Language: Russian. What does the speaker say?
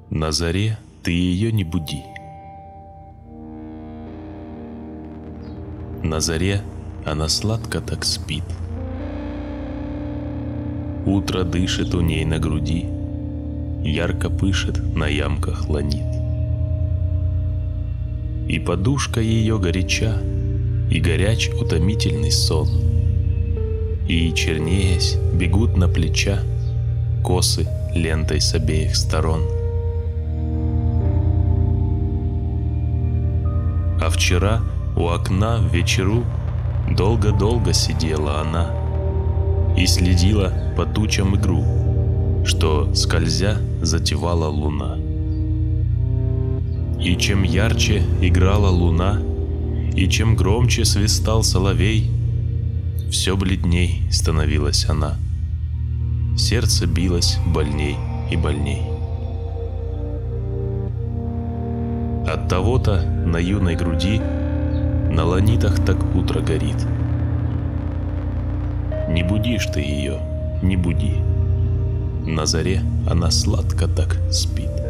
На заре ты ее не буди. На заре она сладко так спит. Утро дышит у ней на груди, ярко пышет, на ямках ланит. И подушка ее горяча, и горяч утомительный сон. И, чернеясь, бегут на плеча косы лентой с обеих сторон. А вчера у окна в вечеру долго-долго сидела она и следила по тучам игру, что, скользя, затевала луна. И чем ярче играла луна, и чем громче свистал соловей, все бледней становилась она. Сердце билось больней и больней. От того-то на юной груди на ланитах так утро горит. Не будишь ты ее, не буди. На заре она сладко так спит.